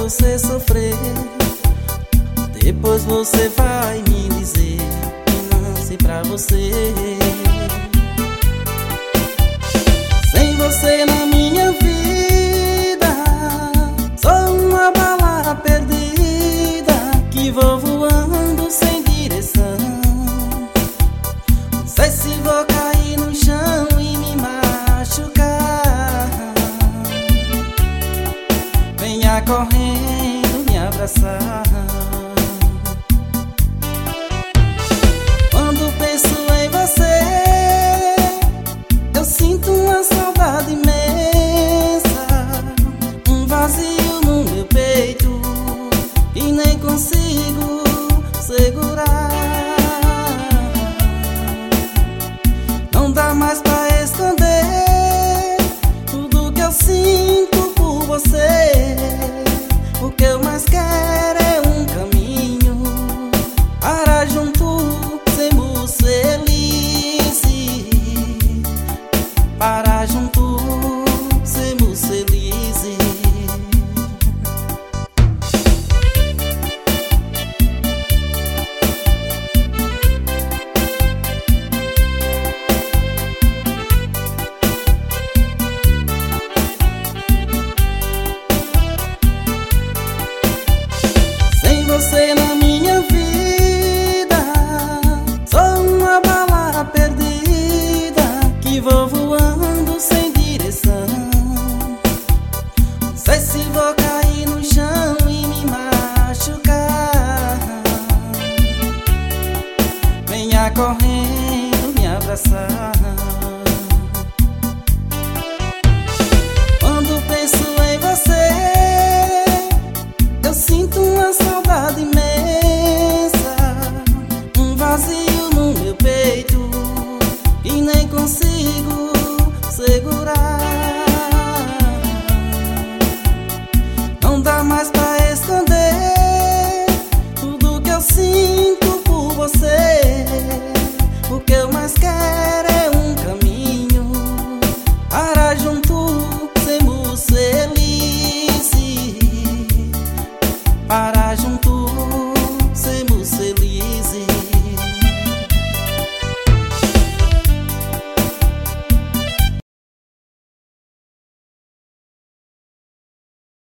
você sofrer. Depois você vai me dizer que nasci pra você. Sem você na minha vida, sou uma bala perdida que vou voando sem direção. Não sei se vou cair no chão e me machucar. Venha correndo me abraçar. Quando penso em você, eu sinto uma saudade imensa, um vazio no meu peito e nem consigo segurar. Não dá mais pra esconder tudo que eu sinto por você. O que eu mais quero é um caminho para juntos sermos felizes, para juntos sermos felizes. Você na minha vida, sou uma bala perdida que vou voando sem direção. Não sei se vou cair no chão e me machucar. Venha correndo me abraçar. Quando penso em você, eu sinto uma saudade imensa, um vazio no meu peito e nem consigo segurar.